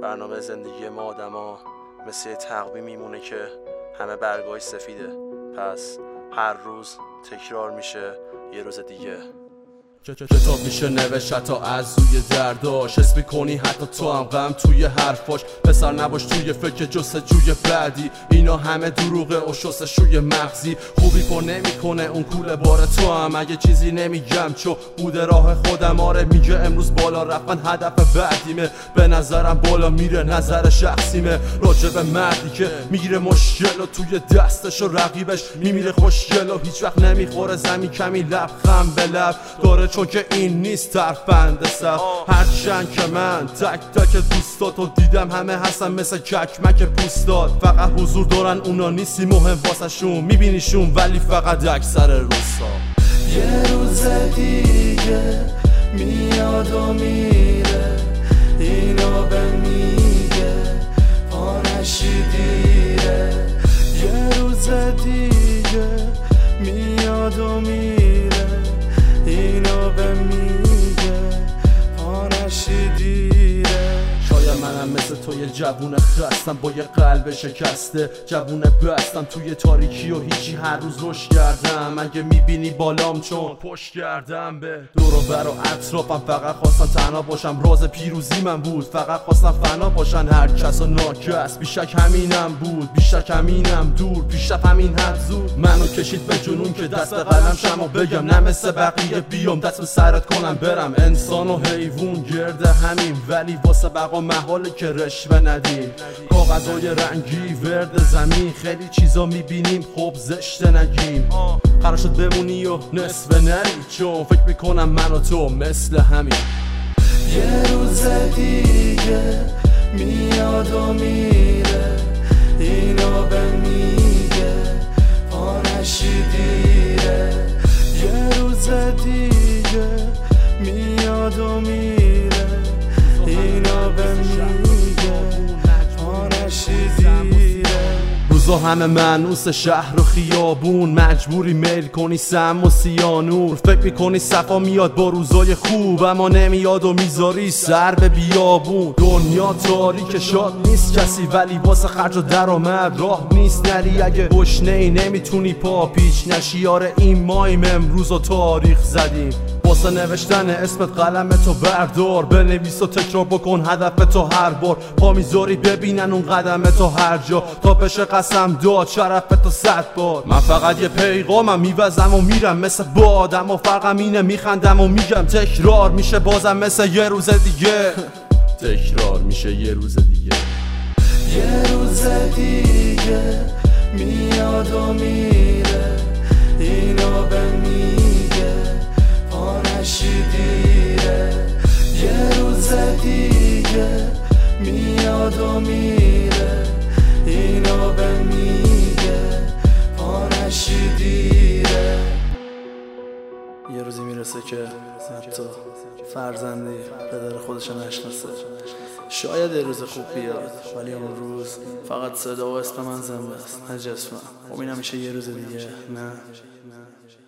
برنامه زندگی ما آدما مثل یه تقویم میمونه که همه برگاهی سفیده، پس هر روز تکرار میشه یه روز دیگه. کتاب میشه نوشت حتی از روی درداش، حس میکنی حتی تو هم غم توی حرفاش. پسر نباش توی فکر جستجوی بعدی، اینا همه دروغه و شستشوی مغزی. خوبی پر نمیکنه اون کوله بار تو هم، اگه چیزی نمیگم چو بوده راه خودم. آره میگه امروز بالا رفتن هدف بعدیمه، به نظرم بالا میره نظر شخصیمه. راجب مردی که میگیره مشکل و توی دستش و رقیبش میمیره خوشگل و هیچ وقت نمیخوره زمین کمی لبخند به لب داره، چون که این نیست ترفند سر. هرچند که من تک تک دوستاتو دیدم، همه هستن مثل ککمک پوستات، فقط حضور دارن اونا نیستی مهم واسه شون. میبینیشون ولی فقط اکثر روسا. یه روز دیگه میاد و میره، اینو به میگه پانشی دیره. یه روز دیگه میاد و میره، اینو به میگه پانشی دیره. شاید منم مثل تو یه جوون خستم با یه قلب شکسته، جوون بستم توی تاریکی و هیچی هر روز رشد کردم. اگه میبینی بالام چون پشت کردم به دور و بر و اطرافم، فقط خواستم تنها باشم، راز پیروزی من بود. فقط خواستم فنا باشن هر کس و ناکس، بیشک همینم بود، بیشک همینم دور، پیشرفت همین حد زود منو کشید به جنون که دست به قلم شم و بگم نه مثل بقیه بیام دست به سرت کنم برم. انسان و حیوان گرده همین، ولی واسه بقا محاله که رشوه ندیم. کاغذهای رنگی ورد زمین، خیلی چیزا میبینیم خب زشته نگیم. قرار شد بمونی و نصف نری، چون فکر میکنم من و تو مثل همین. یه روز دیگه میاد و میره، اینو به میگه پانشی دیره. یه روز دیگه میاد و میره، اینو به میگه پانشی دیره. روزا همه منوس شهر و خیابون، مجبوری میل کنی سم و سیانور. فکر میکنی صفا میاد با روزای خوب، اما نمیاد و میذاری سر به بیابون. دنیا تاریک شاد نیست کسی، ولی واسه خرج و درآمد راه نیست نری. اگه گشنه ای نمیتونی پا پیچ نشی، آره این مایم امروز و تاریخ زدیم. واسه نوشتن اسمت قلم تو بردار، بنویس و تکرار بکن هدف تو هر بار. پا میذاری ببینن اون قدم تو هر جا، تا بشه قسم داد شرف تو 100 بار. من فقط یه پیغامم میوزم و میرم مثل بادم، و فرقم اینه میخندم و میگم تکرار میشه بازم مثل یه روز دیگه. تکرار میشه یه روز دیگه. یه روز دیگه میاد و میره، اینو به میگه پانشی دیره. یه روز دیگه میاد و میره، اینو به میگه پانشی دیره. یه روزی میرسه که حتی فرزندی پدر خودش نشناسه. شاید یه روز خوب بیاد، ولی اون روز فقط صدا و اسم من زنده است نه جسمم. خب این همیشه یه روز دیگه نه.